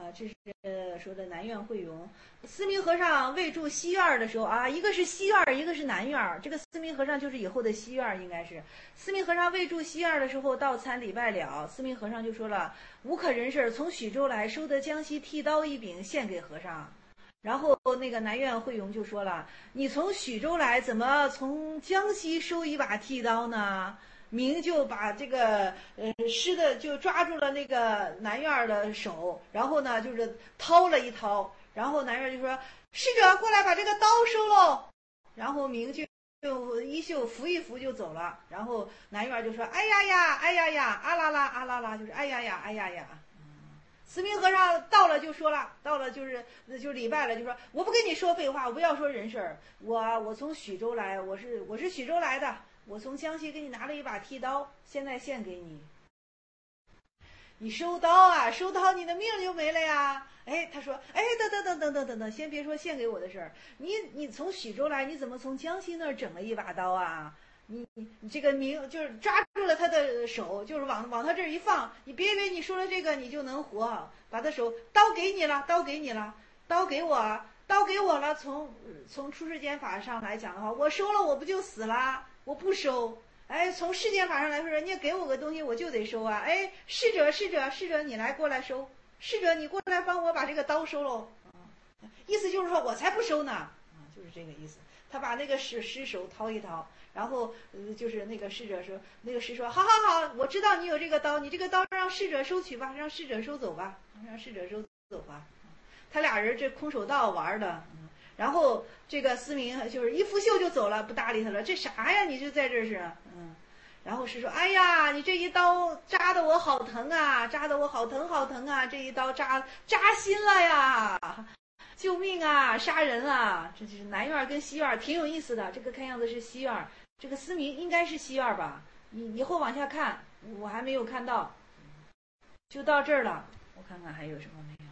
这是说的南院慧永。思明和尚未住西院的时候啊，一个是西院，一个是南院。这个思明和尚就是以后的西院，应该是。思明和尚未住西院的时候，到参礼拜了，思明和尚就说了：“无可人事，从徐州来，收得江西剃刀一柄，献给和尚。”然后那个南院慧永就说了：“你从徐州来，怎么从江西收一把剃刀呢？”明就把这个师的就抓住了那个南院的手，然后呢就是掏了一掏，然后南院就说：“侍者过来把这个刀收喽。”然后明就衣袖扶一扶就走了，然后南院就说：“哎呀呀，哎呀呀，啊啦啦啊啦啦，就是哎呀呀，哎呀呀。”慈明和尚到了就说了，到了就礼拜了，就说：“我不跟你说废话，我不要说人事儿，我从徐州来，我是徐州来的。我从江西给你拿了一把剃刀，现在献给你。你收刀啊，收刀你的命就没了呀。”哎，他说：“哎，等，先别说献给我的事儿，你从徐州来，你怎么从江西那儿整了一把刀啊？你这个明就是抓住了他的手，就是往他这儿一放，你别以为你说了这个你就能活，把他手刀给你了，刀给我了。从出世间法上来讲的话，我收了我不就死了？我不收。哎，从世间法上来说，人家给我个东西我就得收啊。哎，侍者，你过来收，侍者你过来帮我把这个刀收喽。意思就是说我才不收呢，就是这个意思。他把那个尸首掏一掏，然后就是那个侍者说，那个师说：“好，我知道你有这个刀，你这个刀让侍者收取吧，让侍者收走吧。”他俩人这空手道玩的，然后这个思明就是一拂袖就走了，不搭理他了。这啥呀？你就在这是，然后是说：“哎呀，你这一刀扎得我好疼啊，扎得我好疼啊！这一刀扎心了呀！救命啊！杀人啊！”这就是南院跟西院挺有意思的。这个看样子是西院，这个思明应该是西院吧？你以后往下看，我还没有看到，就到这儿了。我看看还有什么没有。